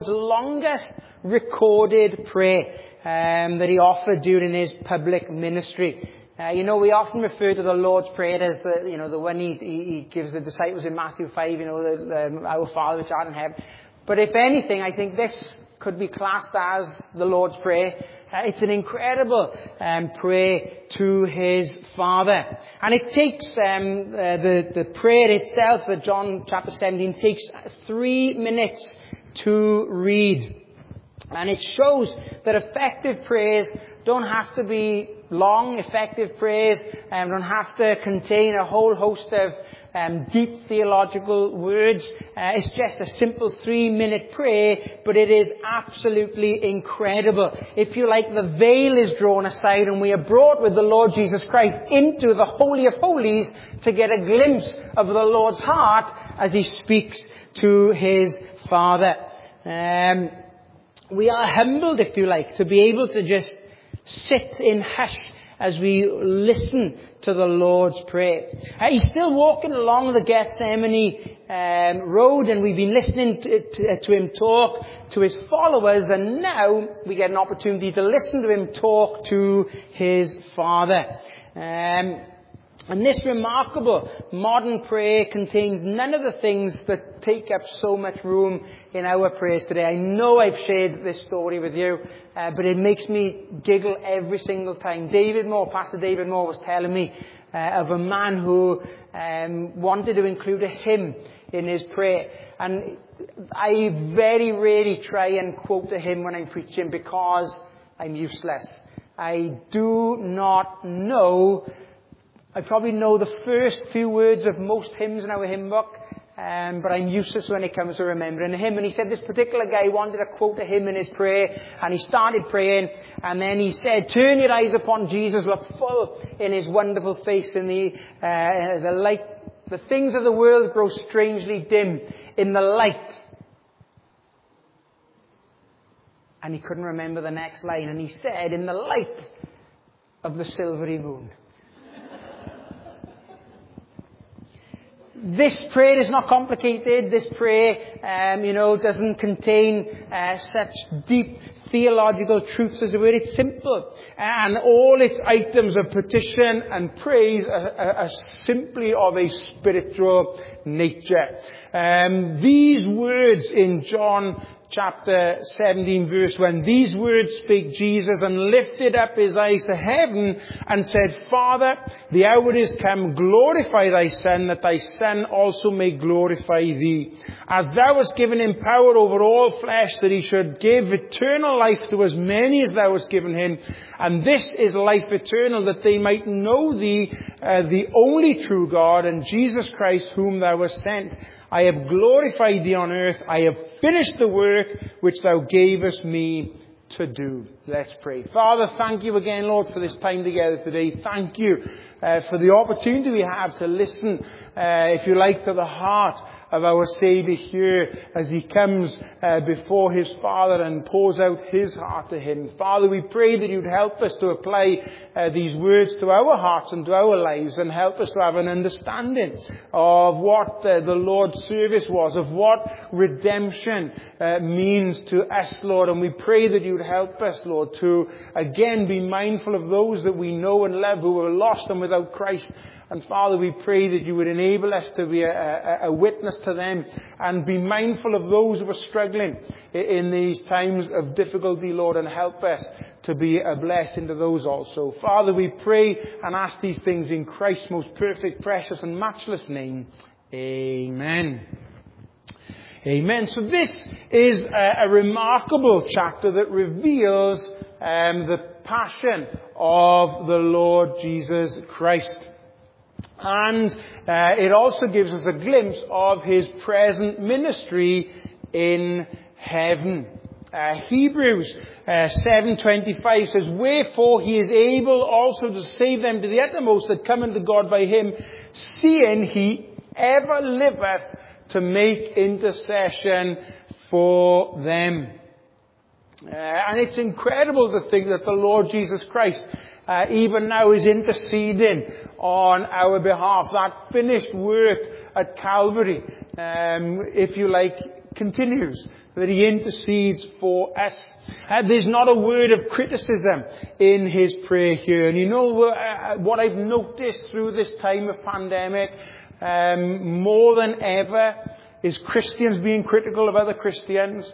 longest recorded prayer that he offered during his public ministry. We often refer to the Lord's Prayer as the one he gives the disciples in Matthew 5, our Father which art in heaven. But if anything, I think this could be classed as the Lord's Prayer. It's an incredible prayer to his Father. And it takes, the prayer itself, that John chapter 17, takes 3 minutes to read. And it shows that effective prayers don't have to be long. Effective prayers don't have to contain a whole host of deep theological words. It's just a simple 3-minute prayer, but it is absolutely incredible. If you like, the veil is drawn aside and we are brought with the Lord Jesus Christ into the Holy of Holies to get a glimpse of the Lord's heart as he speaks to his Father. We are humbled, if you like, to be able to just sit in hush as we listen to the Lord's Prayer. He's still walking along the Gethsemane road, and we've been listening to him talk to his followers, and now we get an opportunity to listen to him talk to his Father. And this remarkable modern prayer contains none of the things that take up so much room in our prayers today. I know I've shared this story with you, but it makes me giggle every single time. Pastor David Moore was telling me of a man who wanted to include a hymn in his prayer. And I very rarely try and quote a hymn when I'm preaching because I'm useless. I do not know. I probably know the first few words of most hymns in our hymn book, but I'm useless when it comes to remembering a hymn. And he said this particular guy wanted to quote a hymn in his prayer, and he started praying, and then he said, "Turn your eyes upon Jesus, look full in his wonderful face, and the light, the things of the world grow strangely dim in the light." And he couldn't remember the next line, and he said, "In the light of the silvery moon." This prayer is not complicated. This prayer, doesn't contain such deep theological truths as it were. It's simple. And all its items of petition and praise are simply of a spiritual nature. These words in John chapter 17 verse 1. "These words spake Jesus, and lifted up his eyes to heaven, and said, Father, the hour is come, glorify thy Son, that thy Son also may glorify thee. As thou hast given him power over all flesh, that he should give eternal life to as many as thou hast given him. And this is life eternal, that they might know thee, the only true God, and Jesus Christ, whom thou hast sent. I have glorified thee on earth. I have finished the work which thou gavest me to do." Let's pray. Father, thank you again, Lord, for this time together today. Thank you for the opportunity we have to listen, if you like, to the heart of our Saviour here as he comes before his Father and pours out his heart to him. Father, we pray that you'd help us to apply these words to our hearts and to our lives, and help us to have an understanding of what the Lord's service was, of what redemption means to us, Lord. And we pray that you'd help us, Lord, to again be mindful of those that we know and love who are lost and without Christ. And Father, we pray that you would enable us to be a witness to them, and be mindful of those who are struggling in these times of difficulty, Lord, and help us to be a blessing to those also. Father, we pray and ask these things in Christ's most perfect, precious and matchless name. Amen. Amen. So this is a remarkable chapter that reveals the passion of the Lord Jesus Christ. And it also gives us a glimpse of his present ministry in heaven. Hebrews 7:25 says, "Wherefore he is able also to save them to the uttermost that come unto God by him, seeing he ever liveth to make intercession for them." And it's incredible to think that the Lord Jesus Christ even now is interceding on our behalf. That finished work at Calvary, if you like, continues, that he intercedes for us. There's not a word of criticism in his prayer here. And you know what I've noticed through this time of pandemic, more than ever, is Christians being critical of other Christians.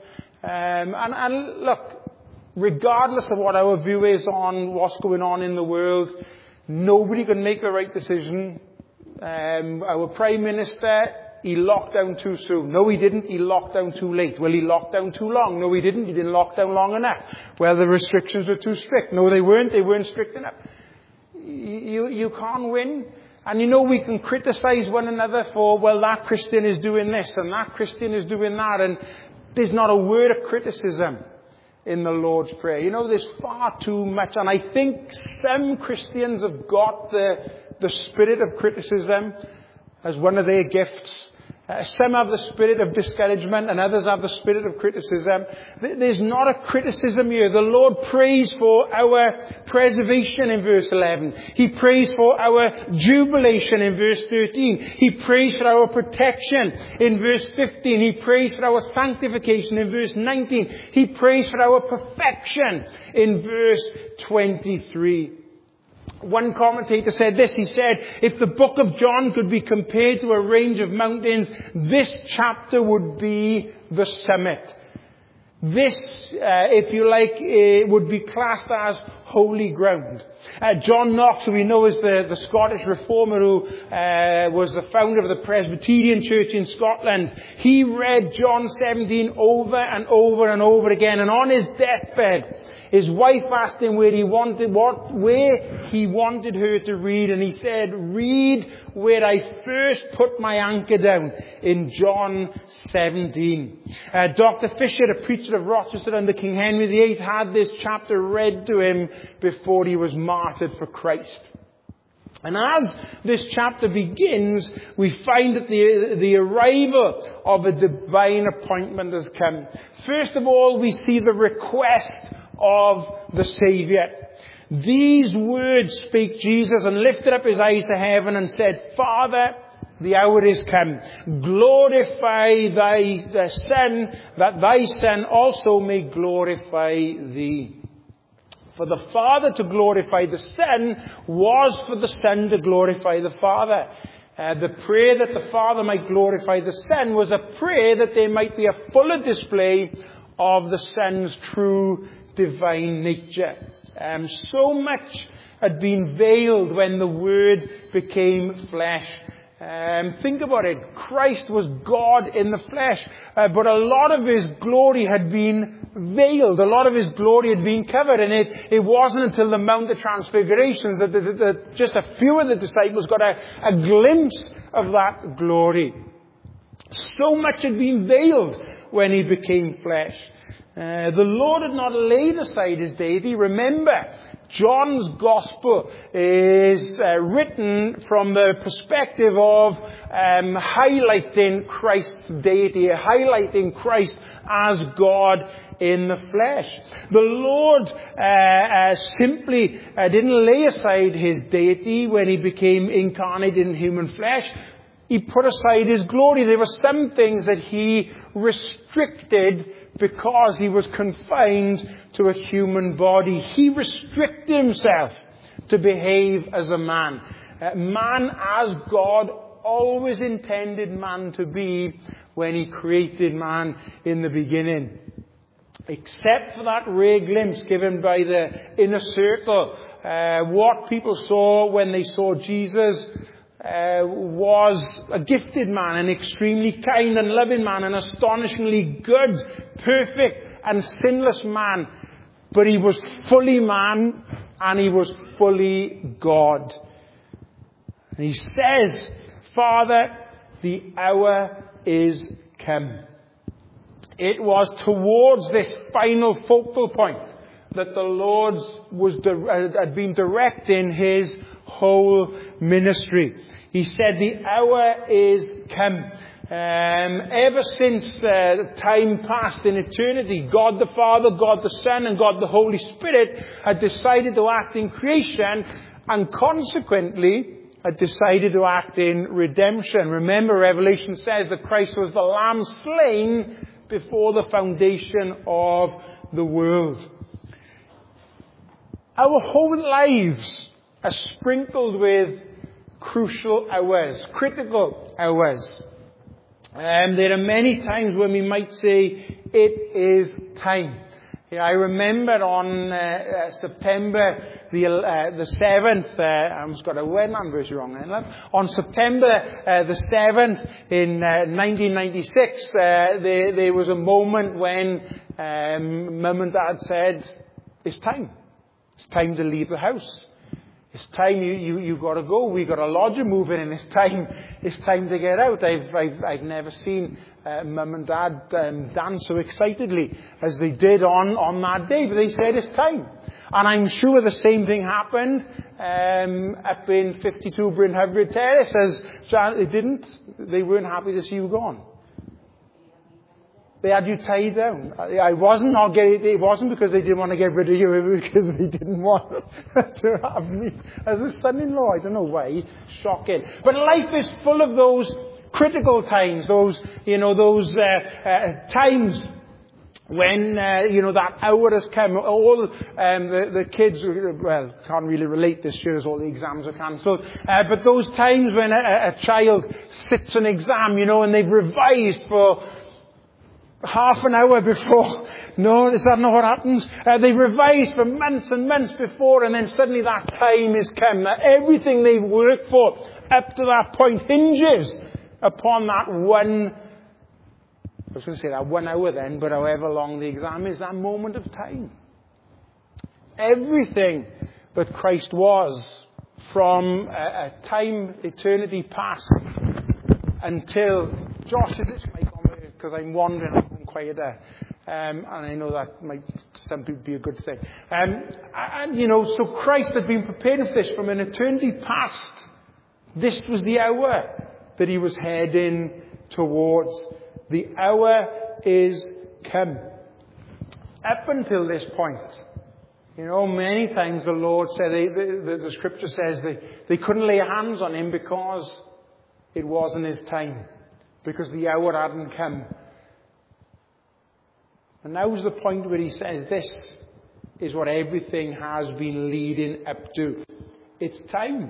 And look, regardless of what our view is on what's going on in the world, nobody can make the right decision. Our Prime Minister, he locked down too soon. No, he didn't. He locked down too late. Well, he locked down too long. No, he didn't. He didn't lock down long enough. Well, the restrictions were too strict. No, they weren't. They weren't strict enough. You can't win. And you know, we can criticize one another for, well, that Christian is doing this and that Christian is doing that. And there's not a word of criticism in the Lord's Prayer. You know, there's far too much. And I think some Christians have got the spirit of criticism as one of their gifts. Some have the spirit of discouragement and others have the spirit of criticism. There's not a criticism here. The Lord prays for our preservation in verse 11. He prays for our jubilation in verse 13. He prays for our protection in verse 15. He prays for our sanctification in verse 19. He prays for our perfection in verse 23. One commentator said this. He said, if the book of John could be compared to a range of mountains, this chapter would be the summit. This, if you like, would be classed as holy ground. John Knox, who we know is the Scottish reformer who was the founder of the Presbyterian Church in Scotland, he read John 17 over and over and over again. And on his deathbed, his wife asked him where he wanted her to read, and he said, read where I first put my anchor down, in John 17. Dr. Fisher, a preacher of Rochester under King Henry VIII, had this chapter read to him before he was martyred for Christ. And as this chapter begins, we find that the arrival of a divine appointment has come. First of all, we see the request of the Saviour. These words spake Jesus, and lifted up his eyes to heaven and said, Father, the hour is come. Glorify thy Son, that thy Son also may glorify thee. For the Father to glorify the Son was for the Son to glorify the Father. The prayer that the Father might glorify the Son was a prayer that there might be a fuller display of the Son's true divine nature. So much had been veiled when the Word became flesh. Think about it. Christ was God in the flesh, but a lot of his glory had been veiled. A lot of his glory had been covered, and it wasn't until the Mount of Transfigurations that just a few of the disciples got a glimpse of that glory. So much had been veiled when he became flesh. The Lord had not laid aside his deity. Remember, John's Gospel is written from the perspective of highlighting Christ's deity, highlighting Christ as God in the flesh. The Lord simply didn't lay aside his deity when he became incarnate in human flesh. He put aside his glory. There were some things that he restricted because he was confined to a human body. He restricted himself to behave as a man. Man as God always intended man to be when he created man in the beginning. Except for that rare glimpse given by the inner circle, what people saw when they saw Jesus was a gifted man, an extremely kind and loving man, an astonishingly good, perfect and sinless man. But he was fully man and he was fully God. And he says, Father, the hour is come. It was towards this final focal point that the Lord had been directing his whole ministry. He said, the hour is come. Ever since time past in eternity, God the Father, God the Son, and God the Holy Spirit had decided to act in creation, and consequently had decided to act in redemption. Remember, Revelation says that Christ was the Lamb slain before the foundation of the world. Our whole lives are sprinkled with crucial hours, critical hours. There are many times when we might say, it is time. I remember on September the 7th, I almost got a wedding anniversary wrong then, love. On September the 7th in 1996, there was a moment when Mum and Dad said, it's time. It's time to leave the house. It's time you got to go. We got a lodger moving, and it's time to get out. I've never seen Mum and Dad dance so excitedly as they did on that day. But they said it's time, and I'm sure the same thing happened up in 52 Bryn Hyfryd Terrace. They weren't happy to see you gone. They had you tied down. It wasn't because they didn't want to get rid of you, it was because they didn't want to have me as a son-in-law. I don't know why. Shocking. But life is full of those critical times, those times when, that hour has come. All the kids, well, can't really relate this year as all the exams are cancelled. But those times when a child sits an exam, and they've revised for half an hour before. No, is that not what happens? They revise for months and months before, and then suddenly that time has come. That everything they've worked for up to that point hinges upon that one, I was going to say that 1 hour then, but however long the exam is, that moment of time. Everything that Christ was from a time, eternity past until, Josh, is this mic on? Because I'm wandering, I'm quieter. And I know that might to some people be a good thing. So Christ had been preparing for this from an eternity past. This was the hour that he was heading towards. The hour is come. Up until this point, many times the Lord said, the scripture says they couldn't lay hands on him because it wasn't his time. Because the hour hadn't come. And now's the point where he says this is what everything has been leading up to. It's time.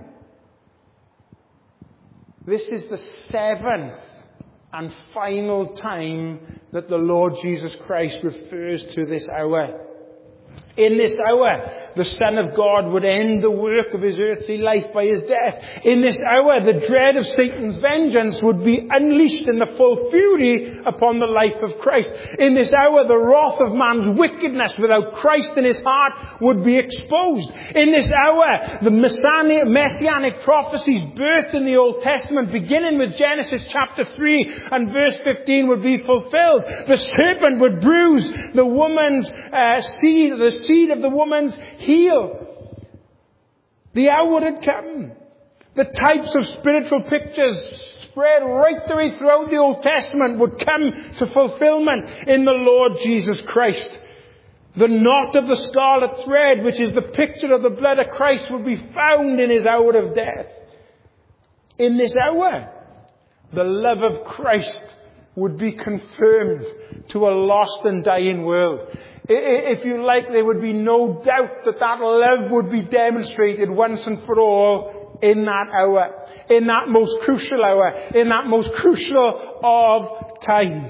This is the 7th and final time that the Lord Jesus Christ refers to this hour. In this hour, the Son of God would end the work of his earthly life by his death. In this hour, the dread of Satan's vengeance would be unleashed in the full fury upon the life of Christ. In this hour, the wrath of man's wickedness without Christ in his heart would be exposed. In this hour, the messianic prophecies birthed in the Old Testament, beginning with Genesis chapter 3 and verse 15, would be fulfilled. The serpent would bruise the woman's seed, the seed of the woman's heel. The hour had come. The types of spiritual pictures spread right the way throughout the Old Testament would come to fulfillment in the Lord Jesus Christ. The knot of the scarlet thread, which is the picture of the blood of Christ, would be found in his hour of death. In this hour, the love of Christ would be confirmed to a lost and dying world. If you like, there would be no doubt that love would be demonstrated once and for all in that hour, in that most crucial hour, in that most crucial of times.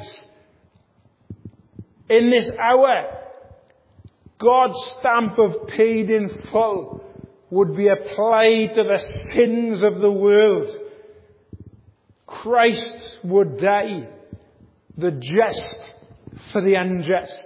In this hour, God's stamp of paid in full would be applied to the sins of the world. Christ would die, the just for the unjust.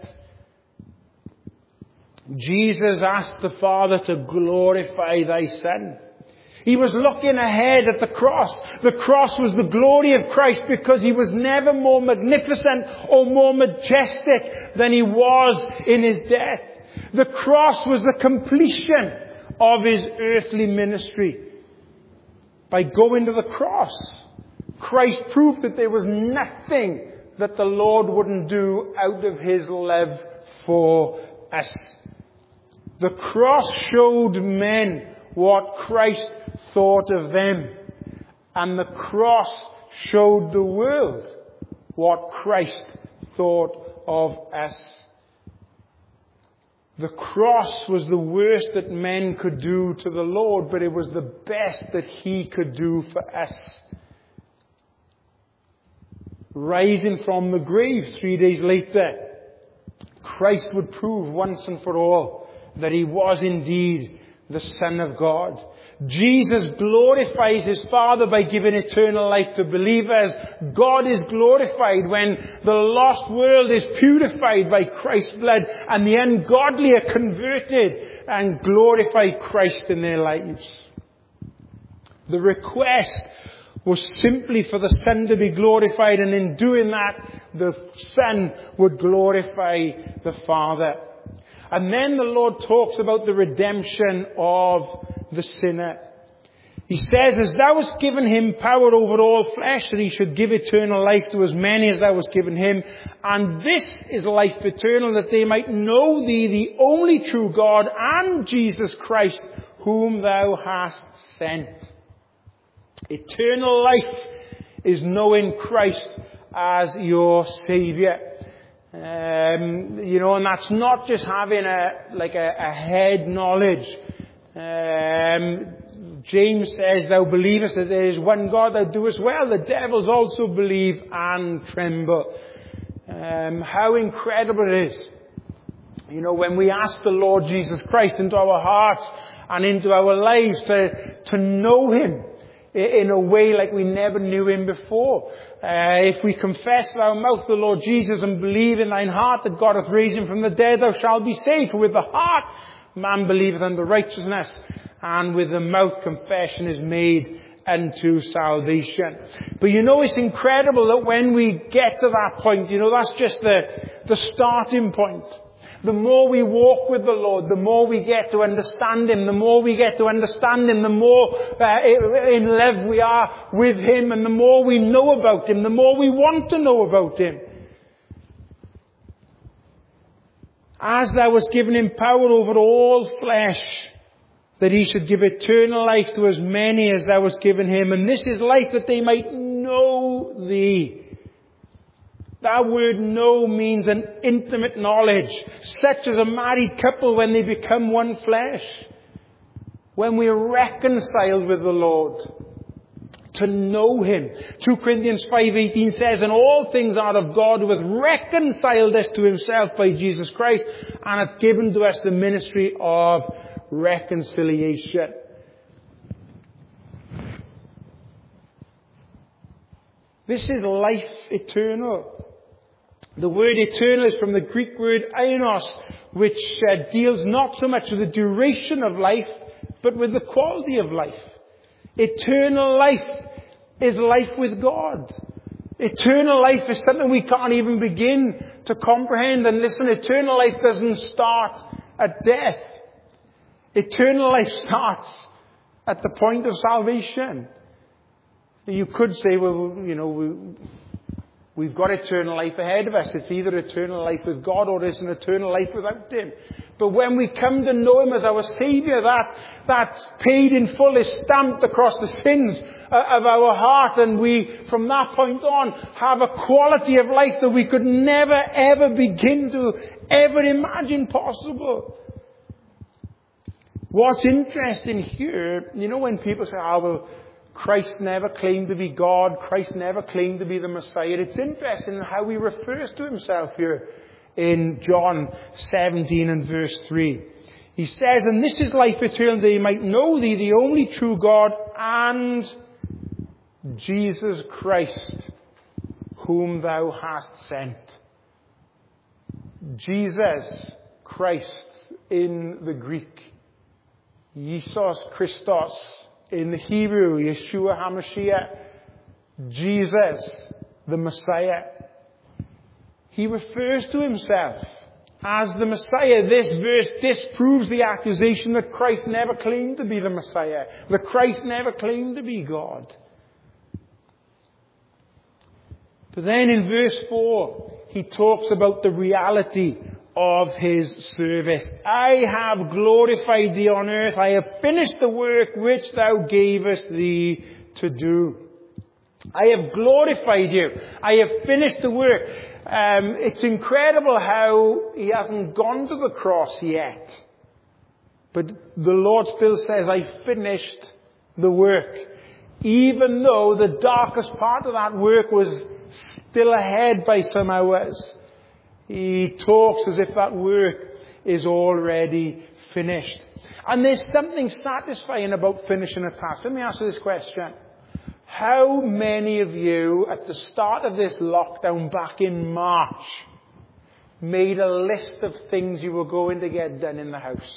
Jesus asked the Father to glorify thy Son. He was looking ahead at the cross. The cross was the glory of Christ because he was never more magnificent or more majestic than he was in his death. The cross was the completion of his earthly ministry. By going to the cross, Christ proved that there was nothing that the Lord wouldn't do out of his love for us. The cross showed men what Christ thought of them. And the cross showed the world what Christ thought of us. The cross was the worst that men could do to the Lord, but it was the best that He could do for us. Rising from the grave 3 days later, Christ would prove once and for all that He was indeed the Son of God. Jesus glorifies His Father by giving eternal life to believers. God is glorified when the lost world is purified by Christ's blood and the ungodly are converted and glorify Christ in their lives. The request was simply for the Son to be glorified, and in doing that, the Son would glorify the Father. And then the Lord talks about the redemption of the sinner. He says, as thou hast given him power over all flesh, that he should give eternal life to as many as thou hast given him. And this is life eternal, that they might know thee, the only true God, and Jesus Christ, whom thou hast sent. Eternal life is knowing Christ as your Saviour. And that's not just having a head knowledge. James says, thou believest that there is one God, thou doest well. The devils also believe and tremble. How incredible it is. When we ask the Lord Jesus Christ into our hearts and into our lives to know Him in a way like we never knew Him before. If we confess with our mouth the Lord Jesus and believe in thine heart that God hath raised Him from the dead, thou shalt be saved. For with the heart man believeth unto righteousness, and with the mouth confession is made unto salvation. But it's incredible that when we get to that point, that's just the starting point. The more we walk with the Lord, the more we get to understand Him. The more we get to understand Him, the more in love we are with Him. And the more we know about Him, the more we want to know about Him. As thou hast given Him power over all flesh, that He should give eternal life to as many as thou hast given Him. And this is life, that they might know thee. That word know means an intimate knowledge, such as a married couple when they become one flesh. When we are reconciled with the Lord, to know Him. 2 Corinthians 5:18 says, and all things are of God, who hath reconciled us to Himself by Jesus Christ, and hath given to us the ministry of reconciliation. This is life eternal. The word eternal is from the Greek word ainos, which deals not so much with the duration of life, but with the quality of life. Eternal life is life with God. Eternal life is something we can't even begin to comprehend. And listen, eternal life doesn't start at death. Eternal life starts at the point of salvation. You could say, well, we've got eternal life ahead of us. It's either eternal life with God or it's an eternal life without Him. But when we come to know Him as our Saviour, that paid in full is stamped across the sins of our heart. And we, from that point on, have a quality of life that we could never, ever begin to ever imagine possible. What's interesting here, when people say, well, Christ never claimed to be God. Christ never claimed to be the Messiah. It's interesting how He refers to Himself here in John 17 and verse 3. He says, and this is life eternal, that they might know thee, the only true God, and Jesus Christ, whom thou hast sent. Jesus Christ in the Greek. Jesus Christos in the Hebrew, Yeshua HaMashiach, Jesus, the Messiah. He refers to Himself as the Messiah. This verse disproves the accusation that Christ never claimed to be the Messiah, that Christ never claimed to be God. But then in verse 4, He talks about the reality of his service. I have glorified thee on earth. I have finished the work which thou gavest thee to do. I have glorified you. I have finished the work. It's incredible how he hasn't gone to the cross yet. But the Lord still says, I finished the work. Even though the darkest part of that work was still ahead by some hours. He talks as if that work is already finished. And there's something satisfying about finishing a task. Let me ask you this question. How many of you, at the start of this lockdown back in March, made a list of things you were going to get done in the house?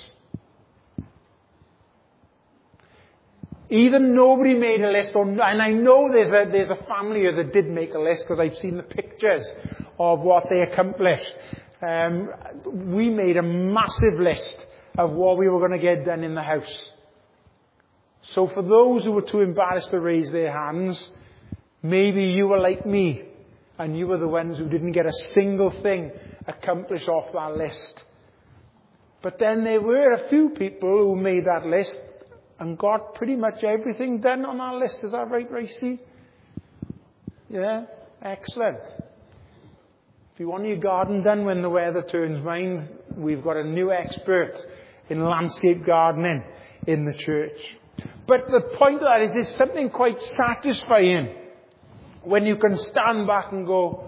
Either nobody made a list, and I know there's a family here that did make a list because I've seen the pictures of what they accomplished. We made a massive list of what we were going to get done in the house. So for those who were too embarrassed to raise their hands, maybe you were like me, and you were the ones who didn't get a single thing accomplished off that list. But then there were a few people who made that list and got pretty much everything done on our list. Is that right, Racy? Yeah? Excellent. If you want your garden done when the weather turns fine, we've got a new expert in landscape gardening in the church. But the point of that is there's something quite satisfying when you can stand back and go,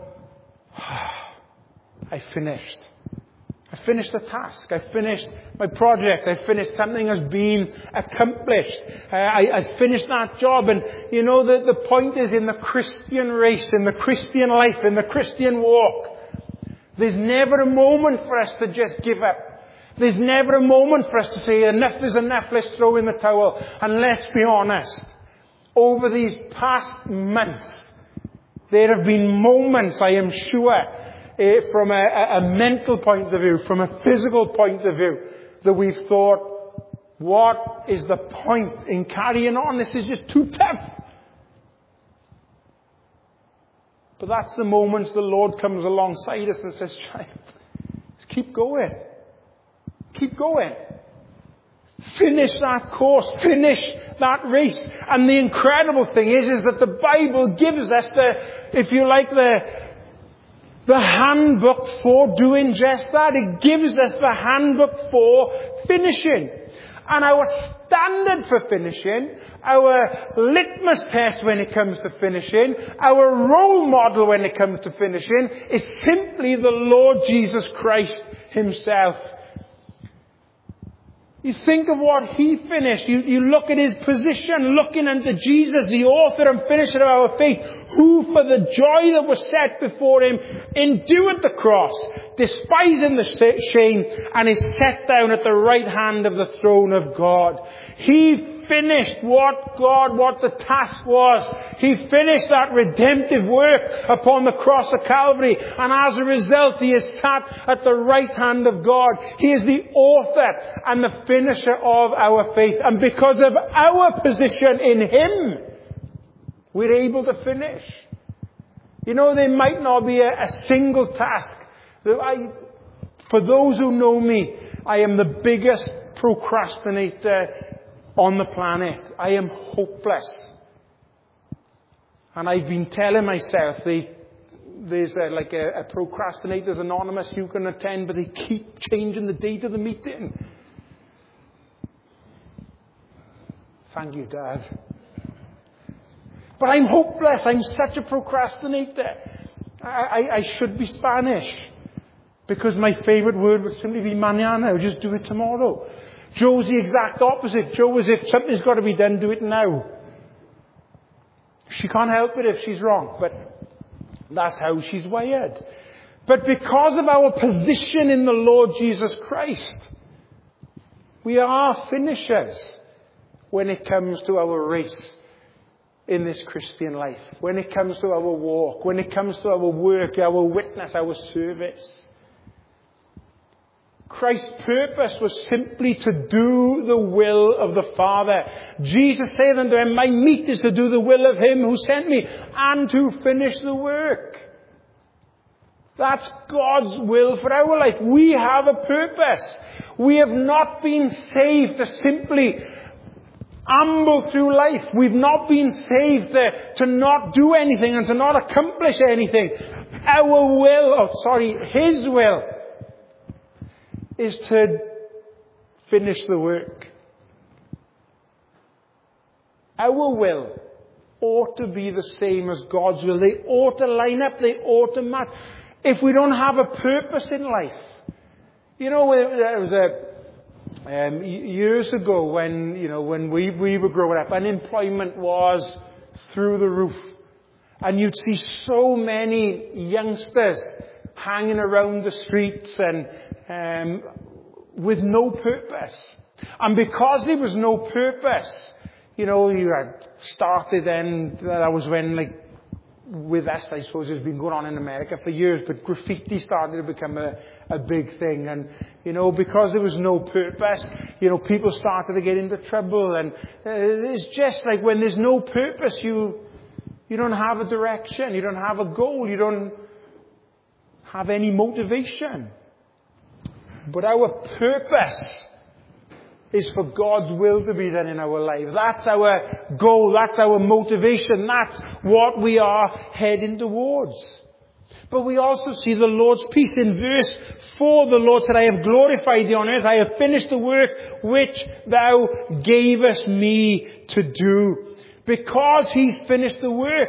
I finished. I finished the task. I finished my project. I finished something has been accomplished. I finished that job. And you know, the point is in the Christian race, in the Christian life, in the Christian walk, there's never a moment for us to just give up. There's never a moment for us to say, enough is enough, let's throw in the towel. And let's be honest, over these past months, there have been moments, I am sure, from a mental point of view, from a physical point of view, that we've thought, what is the point in carrying on? This is just too tough. But that's the moments the Lord comes alongside us and says, child, just keep going. Keep going. Finish that course. Finish that race. And the incredible thing is that the Bible gives us if you like, the handbook for doing just that. It gives us the handbook for finishing. And our standard for finishing, our litmus test when it comes to finishing, our role model when it comes to finishing, is simply the Lord Jesus Christ himself. You think of what he finished. You look at his position, looking unto Jesus, the author and finisher of our faith, who for the joy that was set before him endured the cross, despising the shame, and is set down at the right hand of the throne of God. He finished what the task was. He finished that redemptive work upon the cross of Calvary. And as a result, he is sat at the right hand of God. He is the author and the finisher of our faith. And because of our position in him, we're able to finish. You know, there might not be a single task. For those who know me, I am the biggest procrastinator on the planet. I am hopeless. And I've been telling myself, there's a Procrastinators Anonymous you can attend, but they keep changing the date of the meeting. Thank you, Dad. But I'm hopeless. I'm such a procrastinator. I should be Spanish. Because my favourite word would simply be mañana. I'll just do it tomorrow. Joe's the exact opposite. Joe is, if something's got to be done, do it now. She can't help it if she's wrong, but that's how she's wired. But because of our position in the Lord Jesus Christ, we are finishers when it comes to our race in this Christian life, when it comes to our walk, when it comes to our work, our witness, our service. Christ's purpose was simply to do the will of the Father. Jesus said unto him, my meat is to do the will of him who sent me and to finish the work. That's God's will for our life. We have a purpose. We have not been saved to simply amble through life. We've not been saved to not do anything and to not accomplish anything. His will is to finish the work. Our will ought to be the same as God's will. They ought to line up. They ought to match. If we don't have a purpose in life, there was years ago when we were growing up, unemployment was through the roof, and you'd see so many youngsters hanging around the streets and with no purpose. And because there was no purpose, you had started then. That was when, with us, I suppose it's been going on in America for years, but graffiti started to become a big thing. And, because there was no purpose, people started to get into trouble. And it's just like when there's no purpose, you don't have a direction, you don't have a goal, you don't have any motivation. But our purpose is for God's will to be done in our lives. That's our goal. That's our motivation. That's what we are heading towards. But we also see the Lord's peace. In verse 4, the Lord said, I have glorified thee on earth. I have finished the work which thou gavest me to do. Because he's finished the work,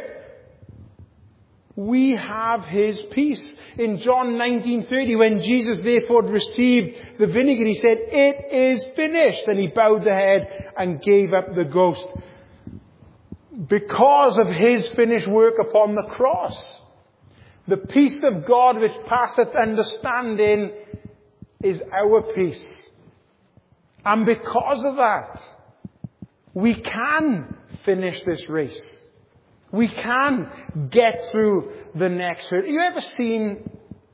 we have his peace. In John 19:30, when Jesus therefore received the vinegar, he said, it is finished. And he bowed the head and gave up the ghost. Because of his finished work upon the cross, the peace of God which passeth understanding is our peace. And because of that, we can finish this race. We can get through the next hurdle. You ever seen,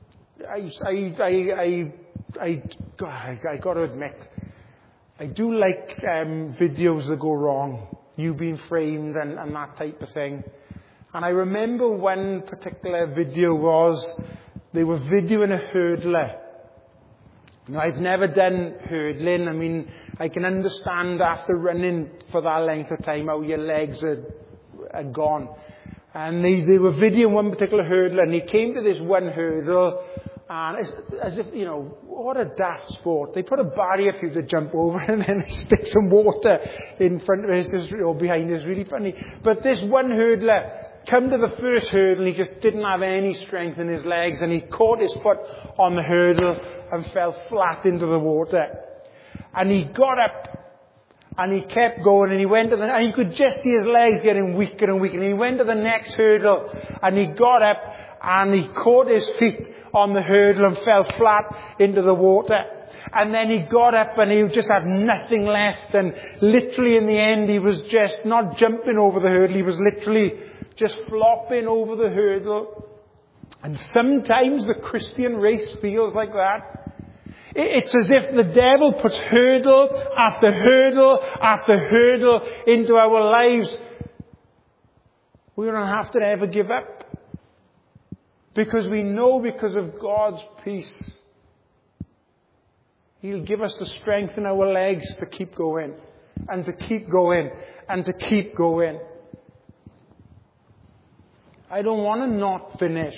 I got to admit, I do like videos that go wrong. You've been framed and that type of thing. And I remember one particular video they were videoing a hurdler. I've never done hurdling. I mean, I can understand after running for that length of time how your legs are gone. And they were videoing one particular hurdler, and he came to this one hurdle, and as if, what a daft sport. They put a barrier for you to jump over, and then they stick some water in front of us or behind us. Really funny. But this one hurdler come to the first hurdle, and he just didn't have any strength in his legs, and he caught his foot on the hurdle and fell flat into the water. And he got up, and he kept going, and he went to and you could just see his legs getting weaker and weaker. And he went to the next hurdle, and he got up, and he caught his feet on the hurdle and fell flat into the water. And then he got up, and he just had nothing left. And literally in the end, he was just not jumping over the hurdle. He was literally just flopping over the hurdle. And sometimes the Christian race feels like that. It's as if the devil puts hurdle after hurdle after hurdle into our lives. We don't have to ever give up. Because we know, because of God's peace, He'll give us the strength in our legs to keep going. And to keep going. And to keep going. I don't want to not finish.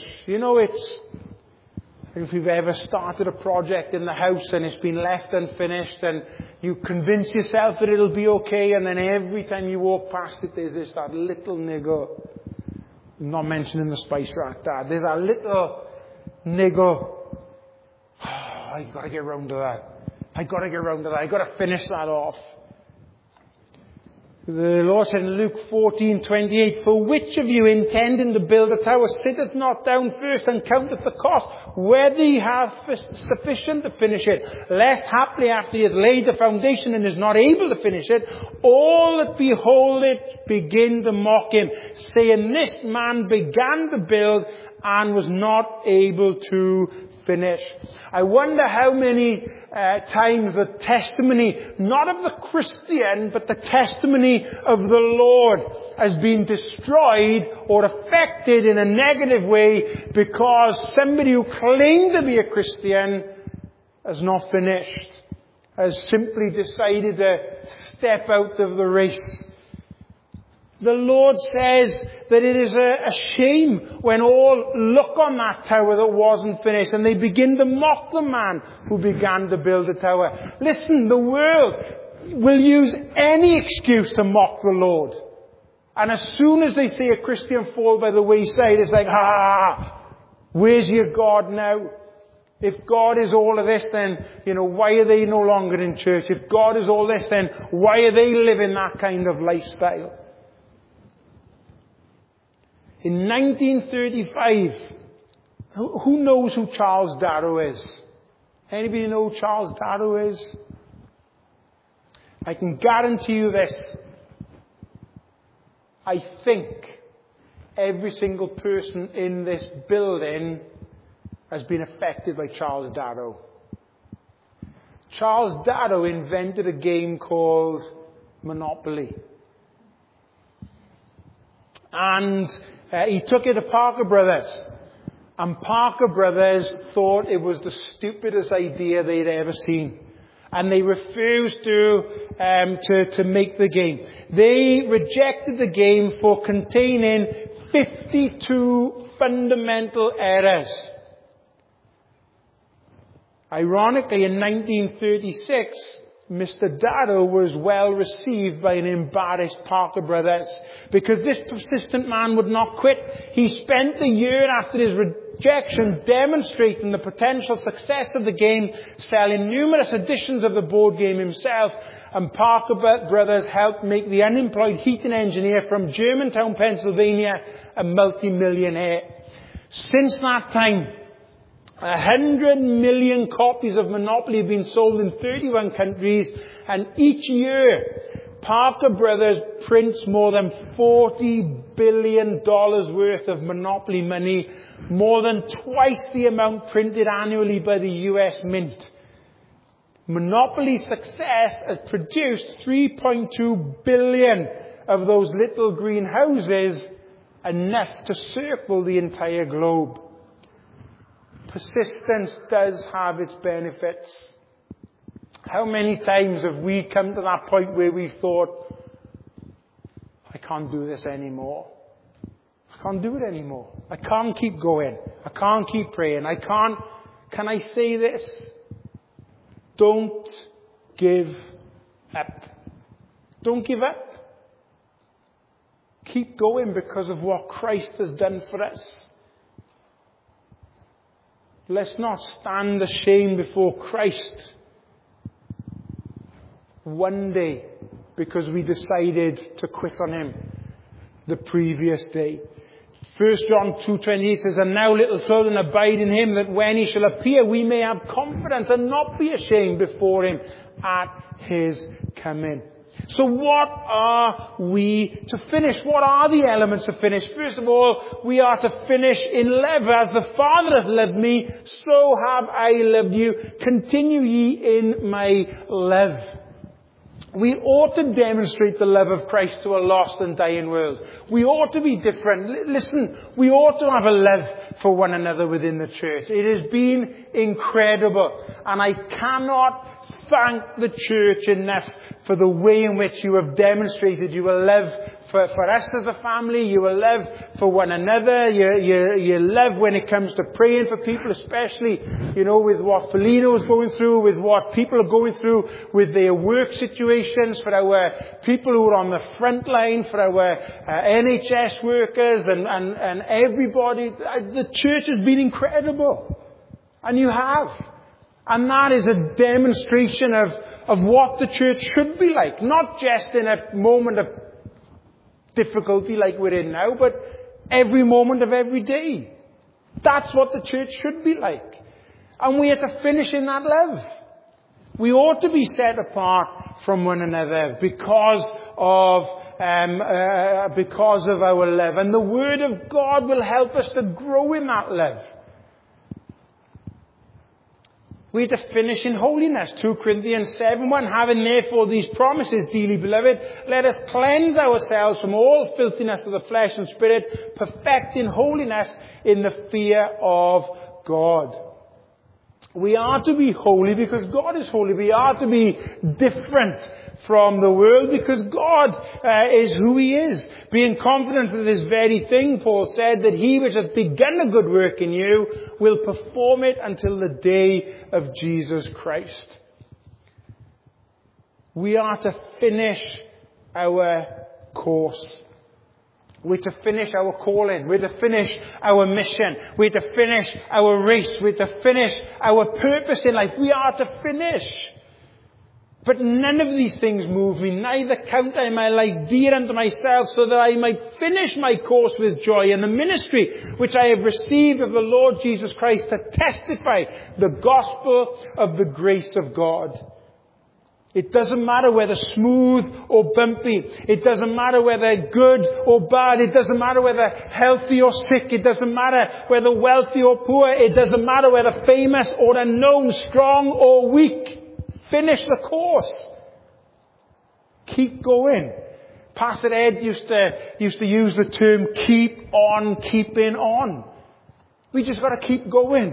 If you've ever started a project in the house and it's been left unfinished, and you convince yourself that it'll be okay, and then every time you walk past it, there's that little niggle. I'm not mentioning the spice rack, Dad. There's that little niggle. Oh, I've got to get round to that. I've got to finish that off. The Lord said in Luke 14:28, for which of you intending to build a tower sitteth not down first and counteth the cost, whether he hath sufficient to finish it, lest haply after he hath laid the foundation and is not able to finish it, all that behold it begin to mock him, saying, this man began to build and was not able to finish. I wonder how many times the testimony, not of the Christian, but the testimony of the Lord has been destroyed or affected in a negative way because somebody who claimed to be a Christian has not finished, has simply decided to step out of the race. The Lord says that it is a shame when all look on that tower that wasn't finished and they begin to mock the man who began to build the tower. Listen, the world will use any excuse to mock the Lord. And as soon as they see a Christian fall by the wayside, it's like, where's your God now? If God is all of this, then, why are they no longer in church? If God is all this, then why are they living that kind of lifestyle? In 1935, who knows who Charles Darrow is? Anybody know who Charles Darrow is? I can guarantee you this. I think every single person in this building has been affected by Charles Darrow. Charles Darrow invented a game called Monopoly. And he took it to Parker Brothers. And Parker Brothers thought it was the stupidest idea they'd ever seen. And they refused to make the game. They rejected the game for containing 52 fundamental errors. Ironically, in 1936, Mr. Darrow was well received by an embarrassed Parker Brothers because this persistent man would not quit. He spent the year after his rejection demonstrating the potential success of the game, selling numerous editions of the board game himself, and Parker Brothers helped make the unemployed heating engineer from Germantown, Pennsylvania, a multi-millionaire. Since that time, 100 million copies of Monopoly have been sold in 31 countries, and each year Parker Brothers prints more than $40 billion worth of Monopoly money, more than twice the amount printed annually by the US Mint. Monopoly's success has produced 3.2 billion of those little green houses, enough to circle the entire globe. Persistence does have its benefits. How many times have we come to that point where we thought, I can't do this anymore. I can't do it anymore. I can't keep going. I can't keep praying. Can I say this? Don't give up. Don't give up. Keep going because of what Christ has done for us. Let's not stand ashamed before Christ one day because we decided to quit on Him the previous day. 1 John 2:28 says, "And now, little children, abide in Him, that when He shall appear, we may have confidence and not be ashamed before Him at His coming." So what are we to finish? What are the elements to finish? First of all, we are to finish in love. As the Father hath loved me, so have I loved you. Continue ye in my love. We ought to demonstrate the love of Christ to a lost and dying world. We ought to be different. Listen, we ought to have a love for one another within the church. It has been incredible. And I cannot thank the church enough for the way in which you have demonstrated your love for us as a family, your love for one another, your love when it comes to praying for people, especially, with what Felino is going through, with what people are going through with their work situations, for our people who are on the front line, for our NHS workers and everybody. The church has been incredible. And you have. And that is a demonstration of what the church should be like. Not just in a moment of difficulty like we're in now, but every moment of every day. That's what the church should be like. And we are to finish in that love. We ought to be set apart from one another because of our love. And the Word of God will help us to grow in that love. We're to finish in holiness. 2 Corinthians 7:1, having therefore these promises, dearly beloved, let us cleanse ourselves from all filthiness of the flesh and spirit, perfecting holiness in the fear of God. We are to be holy because God is holy. We are to be different from the world because God is who He is. Being confident of this very thing, Paul said, that He which hath begun a good work in you will perform it until the day of Jesus Christ. We are to finish our course. We're to finish our calling. We're to finish our mission. We're to finish our race. We're to finish our purpose in life. We are to finish. But none of these things move me. Neither count I my life dear unto myself, so that I might finish my course with joy in the ministry which I have received of the Lord Jesus Christ, to testify the gospel of the grace of God. It doesn't matter whether smooth or bumpy. It doesn't matter whether good or bad. It doesn't matter whether healthy or sick. It doesn't matter whether wealthy or poor. It doesn't matter whether famous or unknown, strong or weak. Finish the course. Keep going. Pastor Ed used to use the term keep on keeping on. We just got to keep going.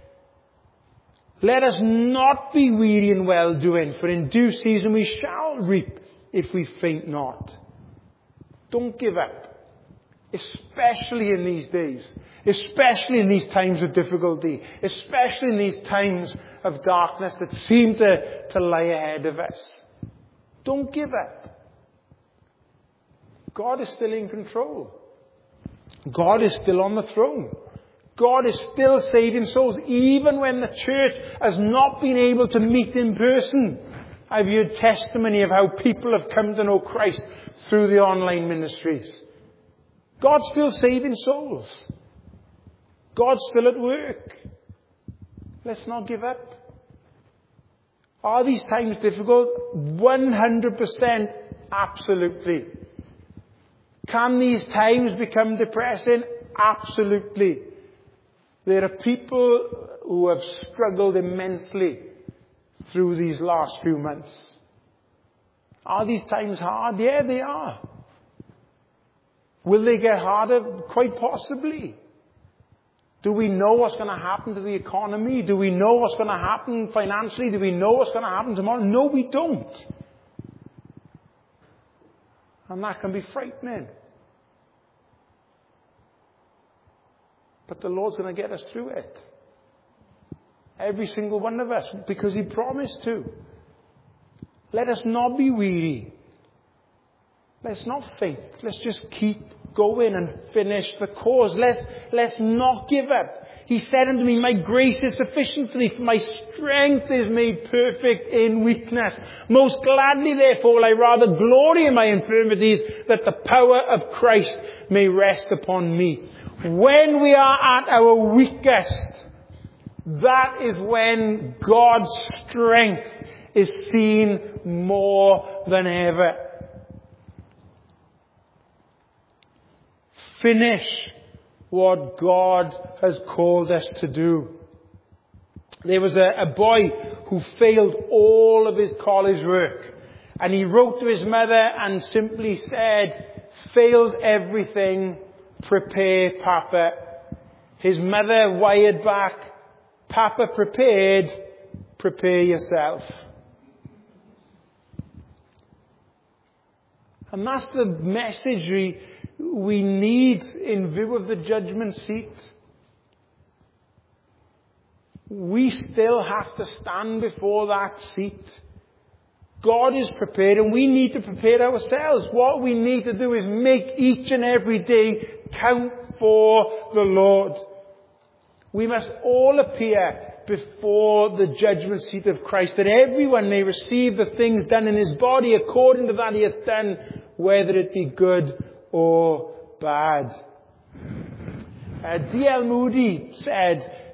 Let us not be weary in well-doing, for in due season we shall reap if we faint not. Don't give up. Especially in these days. Especially in these times of difficulty. Especially in these times of darkness that seem to lie ahead of us. Don't give up. God is still in control. God is still on the throne. God is still saving souls, even when the church has not been able to meet in person. I've heard testimony of how people have come to know Christ through the online ministries. God's still saving souls. God's still at work. Let's not give up. Are these times difficult? 100% absolutely. Can these times become depressing? Absolutely. There are people who have struggled immensely through these last few months. Are these times hard? Yeah, they are. Will they get harder? Quite possibly. Do we know what's going to happen to the economy? Do we know what's going to happen financially? Do we know what's going to happen tomorrow? No, we don't. And that can be frightening. But the Lord's going to get us through it. Every single one of us, because He promised to. Let us not be weary. Let's not faint. Let's just keep going and finish the course. Let's not give up. He said unto me, my grace is sufficient for thee, for my strength is made perfect in weakness. Most gladly, therefore, will I rather glory in my infirmities, that the power of Christ may rest upon me. When we are at our weakest, that is when God's strength is seen more than ever. Finish what God has called us to do. There was a boy who failed all of his college work. And he wrote to his mother and simply said, failed everything, prepare Papa. His mother wired back, Papa prepared, prepare yourself. And that's the message we need in view of the judgment seat. We still have to stand before that seat. God is prepared and we need to prepare ourselves. What we need to do is make each and every day count for the Lord. We must all appear before the judgment seat of Christ, that everyone may receive the things done in his body according to that he hath done, whether it be good or bad. D.L. Moody said,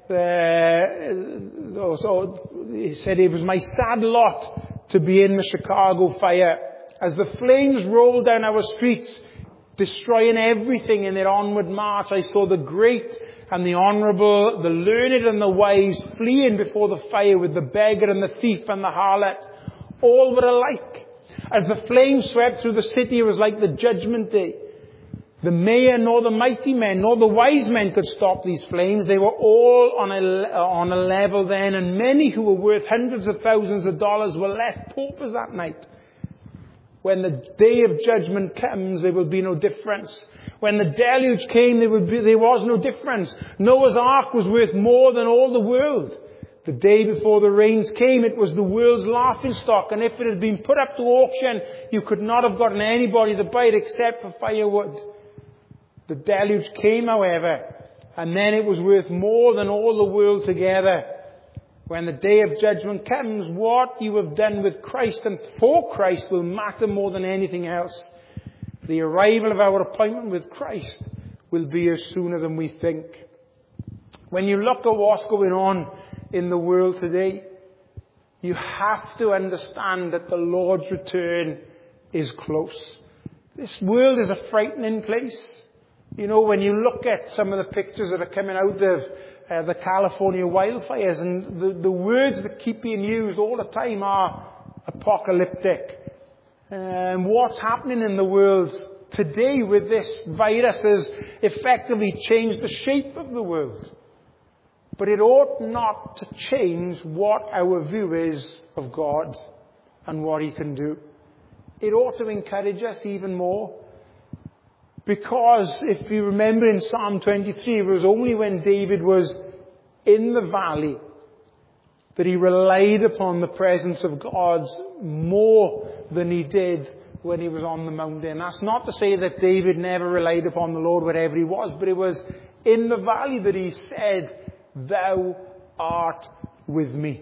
he said, it was my sad lot to be in the Chicago fire. As the flames rolled down our streets, destroying everything in their onward march, I saw the great and the honourable, the learned and the wise, fleeing before the fire with the beggar and the thief and the harlot. All were alike. As the flame swept through the city, it was like the judgment day. The mayor, nor the mighty men, nor the wise men could stop these flames. They were all on a level then, and many who were worth hundreds of thousands of dollars were left paupers that night. When the day of judgment comes, there will be no difference. When the deluge came, there was no difference. Noah's ark was worth more than all the world. The day before the rains came, it was the world's laughing stock, and if it had been put up to auction, you could not have gotten anybody to buy it except for firewood. The deluge came, however, and then it was worth more than all the world together. When the day of judgment comes, what you have done with Christ and for Christ will matter more than anything else. The arrival of our appointment with Christ will be as sooner than we think. When you look at what's going on in the world today, you have to understand that the Lord's return is close. This world is a frightening place. You know, when you look at some of the pictures that are coming out of the California wildfires, and the words that keep being used all the time are apocalyptic. What's happening in the world today with this virus has effectively changed the shape of the world. But it ought not to change what our view is of God and what He can do. It ought to encourage us even more. Because if you remember in Psalm 23, it was only when David was in the valley that he relied upon the presence of God more than he did when he was on the mountain. That's not to say that David never relied upon the Lord wherever he was, but it was in the valley that he said, "Thou art with me."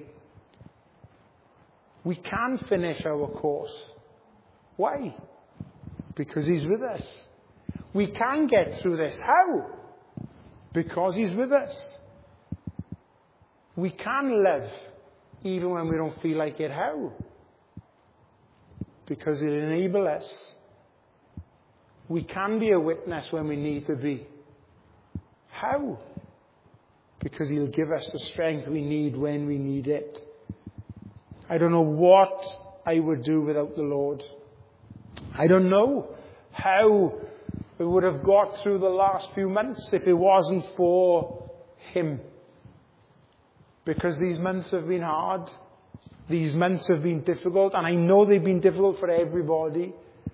We can finish our course. Why? Because He's with us. We can get through this. How? Because He's with us. We can live even when we don't feel like it. How? Because He'll enable us. We can be a witness when we need to be. How? Because He'll give us the strength we need when we need it. I don't know what I would do without the Lord. I don't know how we would have got through the last few months if it wasn't for Him. Because these months have been hard. These months have been difficult. And I know they've been difficult for everybody.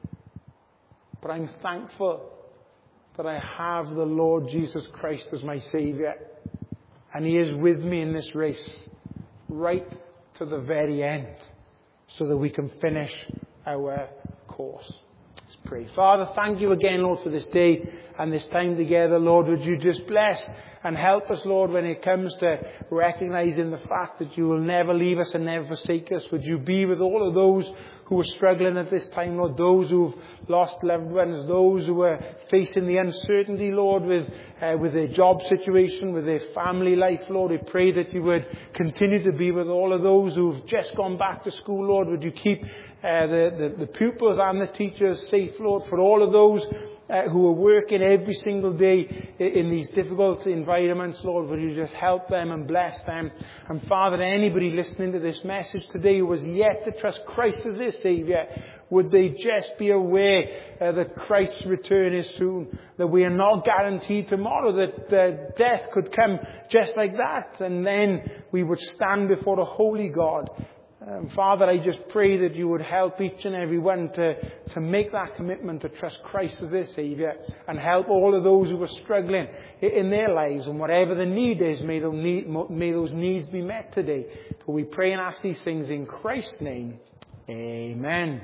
But I'm thankful that I have the Lord Jesus Christ as my Saviour. And He is with me in this race. Right to the very end. So that we can finish our course. Let's pray. Father, thank You again, Lord, for this day and this time together. Lord, would You just bless and help us, Lord, when it comes to recognizing the fact that You will never leave us and never forsake us. Would You be with all of those who are struggling at this time, Lord, those who've lost loved ones, those who are facing the uncertainty, Lord, with their job situation, with their family life, Lord. We pray that You would continue to be with all of those who've just gone back to school, Lord. Would You keep the pupils and the teachers safe, Lord, for all of those who are working every single day in these difficult environments, Lord. Would You just help them and bless them? And Father, anybody listening to this message today who has yet to trust Christ as their Saviour, would they just be aware that Christ's return is soon, that we are not guaranteed tomorrow, that death could come just like that, and then we would stand before a holy God. Father, I just pray that You would help each and every one to make that commitment to trust Christ as their Saviour, and help all of those who are struggling in their lives, and whatever the need is, may those needs be met today. For we pray and ask these things in Christ's name. Amen.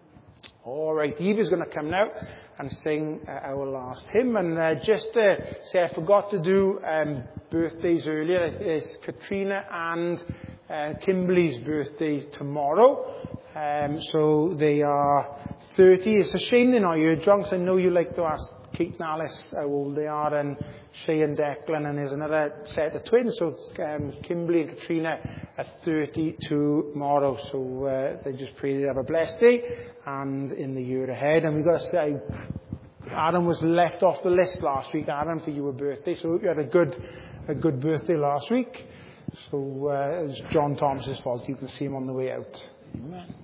All right, Eva's going to come now and sing our last hymn. And just to say, I forgot to do birthdays earlier. It's Katrina and Kimberly's birthday tomorrow. So they are 30. It's a shame they're not here, John, 'cause I know you like to ask Kate and Alice how old they are, and Shay and Declan, and there's another set of twins. So Kimberly and Katrina are 30 tomorrow. So they just pray they have a blessed day and in the year ahead. And we've got to say, Adam was left off the list last week. Adam, for your birthday. So you had a good birthday last week. So it's John Thomas's fault. You can see him on the way out. Amen.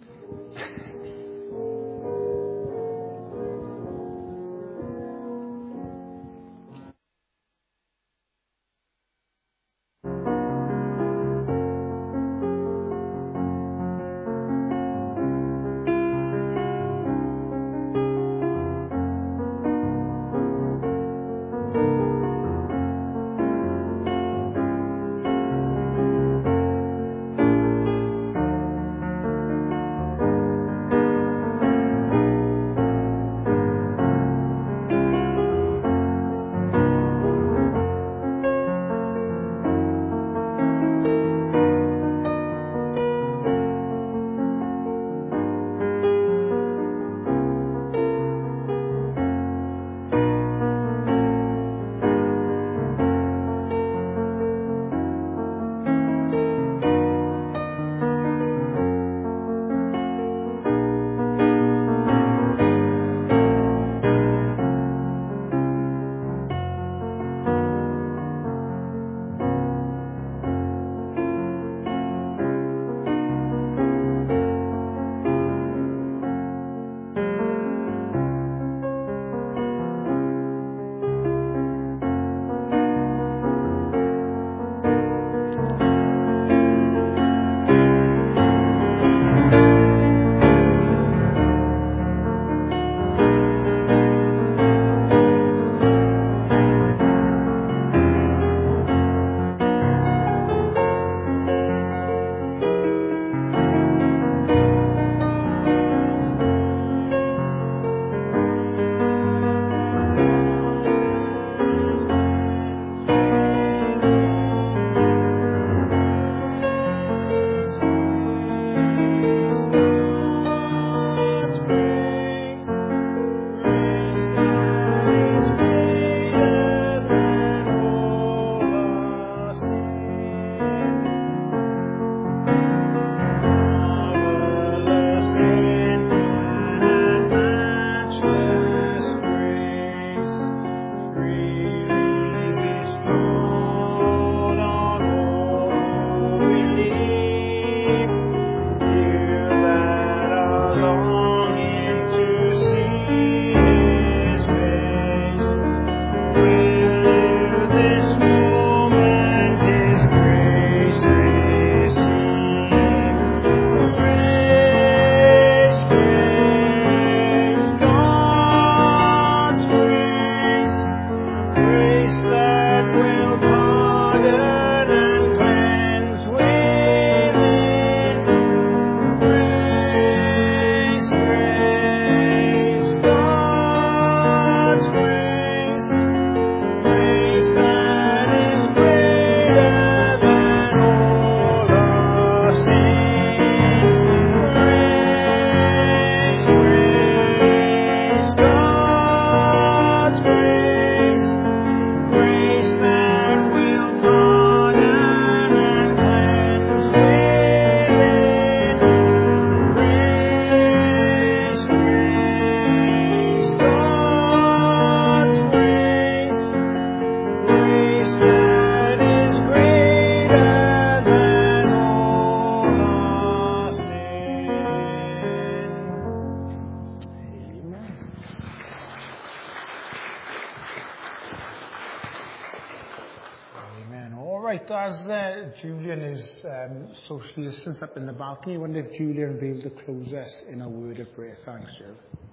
Right, as Julian is socially distanced up in the balcony, I wonder if Julian will be able to close us in a word of prayer. Thanks, Joe.